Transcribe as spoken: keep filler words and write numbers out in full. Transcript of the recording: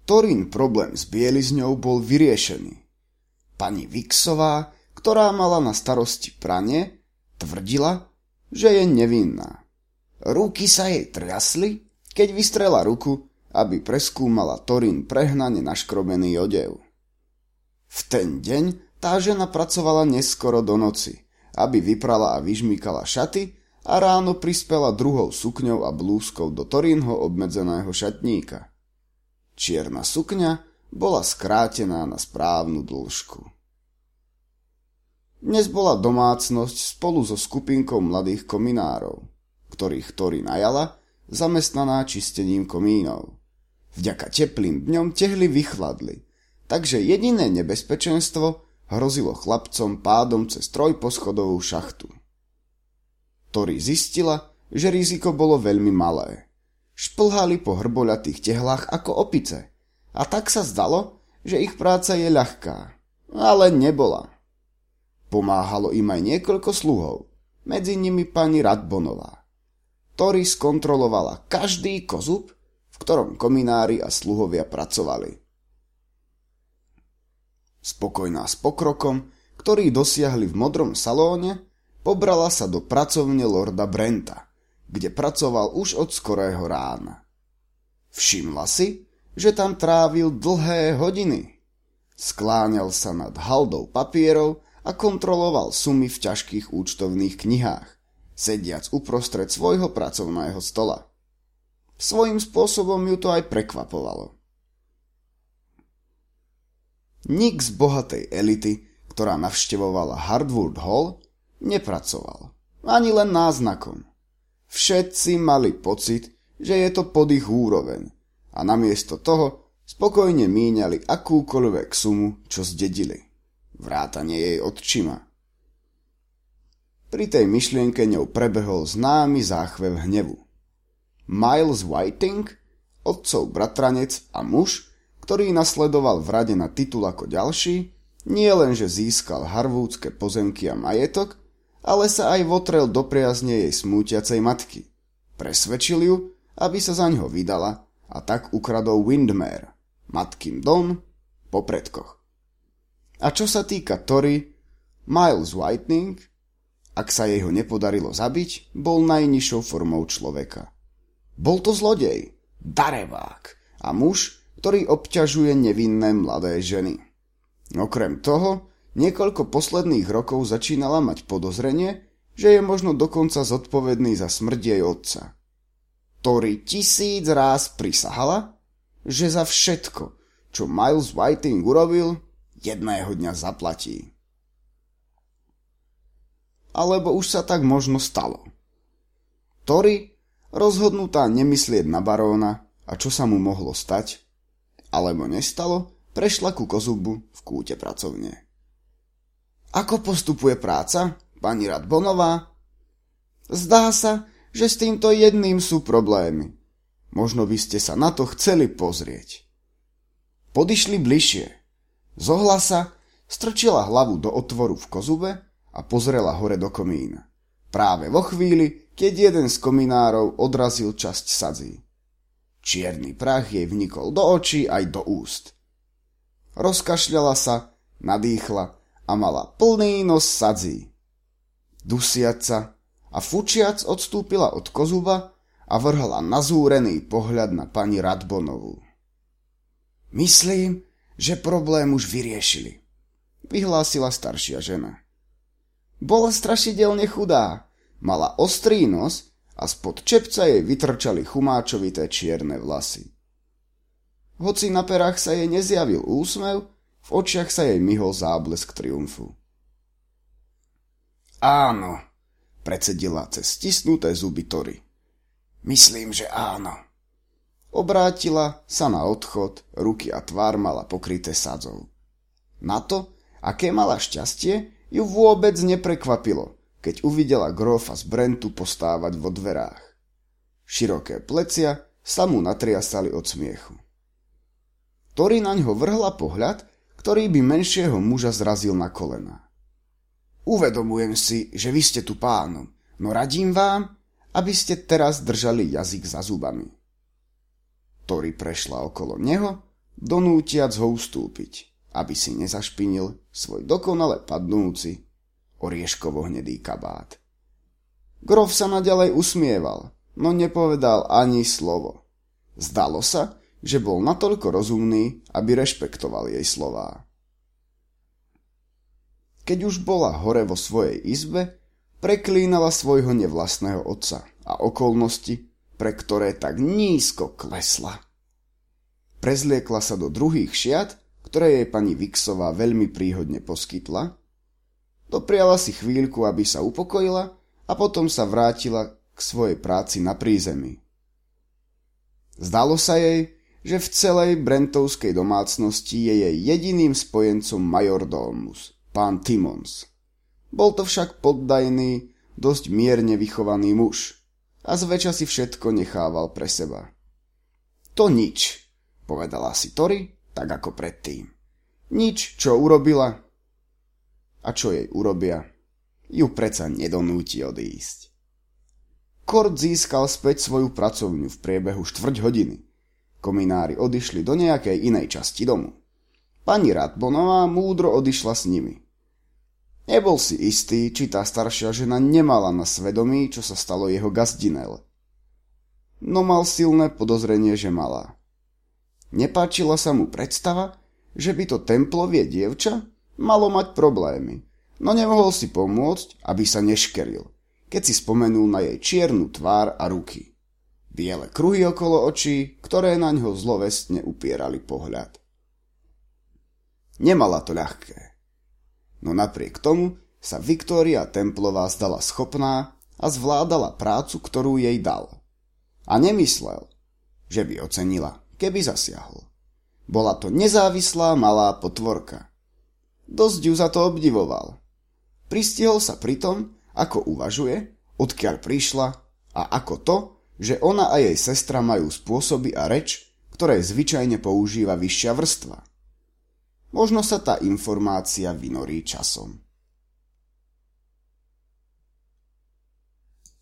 Torin problém s bielizňou bol vyriešený. Pani Vixová, ktorá mala na starosti pranie, tvrdila, že je nevinná. Ruky sa jej triasli, keď vystrela ruku, aby preskúmala Torin prehnane naškrobený odev. V ten deň tá žena pracovala neskoro do noci, aby vyprala a vyžmýkala šaty a ráno prispela druhou sukňou a blúzkou do Torinho obmedzeného šatníka. Čierna sukňa bola skrátená na správnu dĺžku. Dnes bola domácnosť spolu so skupinkou mladých kominárov, ktorých Torin najala, zamestnaná čistením komínov. Vďaka teplým dňom tehly vychladli, takže jediné nebezpečenstvo hrozilo chlapcom pádom cez trojposchodovú šachtu. Tori zistila, že riziko bolo veľmi malé. Šplhali po hrboľatých tehlách ako opice a tak sa zdalo, že ich práca je ľahká, ale nebola. Pomáhalo im aj niekoľko sluhov, medzi nimi pani Radbonová. Tori skontrolovala každý kozub, v ktorom kominári a sluhovia pracovali. Spokojná s pokrokom, ktorý dosiahli v modrom salóne, pobrala sa do pracovne lorda Brenta, kde pracoval už od skorého rána. Všimla si, že tam trávil dlhé hodiny. Skláňal sa nad haldou papierov a kontroloval sumy v ťažkých účtovných knihách, sediac uprostred svojho pracovného stola. Svojím spôsobom ju to aj prekvapovalo. Nik z bohatej elity, ktorá navštevovala Hardwood Hall, nepracoval, ani len náznakom. Všetci mali pocit, že je to pod ich úroveň a namiesto toho spokojne míňali akúkoľvek sumu, čo zdedili. Vrátane jej otčima. Pri tej myšlienke ňou prebehol známy záchvev hnevu. Miles Whiting, otcov bratranec a muž, ktorý nasledoval v rade na titul ako ďalší, nie len že získal harwoodske pozemky a majetok, ale sa aj votrel do priazne jej smútiacej matky. Presvedčil ju, aby sa zaňho vydala a tak ukradol Windmere, matkin dom, po predkoch. A čo sa týka Tori, Miles Whiting, ak sa jej ho nepodarilo zabiť, bol najnižšou formou človeka. Bol to zlodej, darebák a muž, ktorý obťažuje nevinné mladé ženy. Okrem toho, niekoľko posledných rokov začínala mať podozrenie, že je možno dokonca zodpovedný za smrť jej otca. Tori tisíc ráz prisahala, že za všetko, čo Miles Whiting urobil, jedného dňa zaplatí. Alebo už sa tak možno stalo. Tori, rozhodnutá nemyslieť na baróna a čo sa mu mohlo stať, alebo nestalo, prešla ku kozubu v kúte pracovne. Ako postupuje práca, pani Radbonová? Zdá sa, že s týmto jedným sú problémy. Možno by ste sa na to chceli pozrieť. Podišli bližšie. Zohlasa strčila hlavu do otvoru v kozube a pozrela hore do komína. Práve vo chvíli, keď jeden z kominárov odrazil časť sadzí. Čierny prach jej vnikol do očí aj do úst. Rozkašľala sa, nadýchla a mala plný nos sadzí. Dusiac sa a fučiac odstúpila od kozuba a vrhla nazúrený pohľad na pani Radbonovú. Myslím, že problém už vyriešili, vyhlásila staršia žena. Bola strašidelne chudá, mala ostrý nos a spod čepca jej vytrčali chumáčovité čierne vlasy. Hoci na perách sa jej nezjavil úsmev, v očiach sa jej myhol záblesk triumfu. Áno, precedila cez stisnuté zuby Tori. Myslím, že áno. Obrátila sa na odchod, ruky a tvár mala pokryté sadzou. Na to, aké mala šťastie, ju vôbec neprekvapilo, keď uvidela grófa z Brentu postávať vo dverách. Široké plecia sa mu natriasali od smiechu. Tori naňho vrhla pohľad, ktorý by menšieho muža zrazil na kolená. Uvedomujem si, že vy ste tu pánom, no radím vám, aby ste teraz držali jazyk za zubami. Tori prešla okolo neho, donútiac ho ustúpiť, aby si nezašpinil svoj dokonale padnúci orieškovo-hnedý kabát. Grof sa naďalej usmieval, no nepovedal ani slovo. Zdalo sa, že bol natoľko rozumný, aby rešpektoval jej slová. Keď už bola hore vo svojej izbe, preklínala svojho nevlastného otca a okolnosti, pre ktoré tak nízko klesla. Prezliekla sa do druhých šiat, ktoré jej pani Vixová veľmi príhodne poskytla, dopriala si chvíľku, aby sa upokojila a potom sa vrátila k svojej práci na prízemí. Zdalo sa jej, že v celej brentovskej domácnosti je jej jediným spojencom majordómus, pán Timmons. Bol to však poddajný, dosť mierne vychovaný muž a zväčša si všetko nechával pre seba. To nič, povedala si Tori, tak ako predtým. Nič, čo urobila. A čo jej urobia, ju predsa nedonúti odísť. Kord získal späť svoju pracovňu v priebehu štvrť hodiny. Kominári odišli do nejakej inej časti domu. Pani Radbonová múdro odišla s nimi. Nebol si istý, či tá staršia žena nemala na svedomí, čo sa stalo jeho gazdinel. No mal silné podozrenie, že mala. Nepáčila sa mu predstava, že by to templovie dievča malo mať problémy, no nemohol si pomôcť, aby sa neškeril, keď si spomenul na jej čiernu tvár a ruky. Biele kruhy okolo očí, ktoré na ňo zlovestne upierali pohľad. Nemala to ľahké. No napriek tomu sa Viktória Templová zdala schopná a zvládala prácu, ktorú jej dal. A nemyslel, že by ocenila, keby zasiahol. Bola to nezávislá malá potvorka. Dosť ju za to obdivoval. Pristihol sa pri tom, ako uvažuje, odkiaľ prišla a ako to, že ona a jej sestra majú spôsoby a reč, ktoré zvyčajne používa vyššia vrstva. Možno sa tá informácia vynorí časom.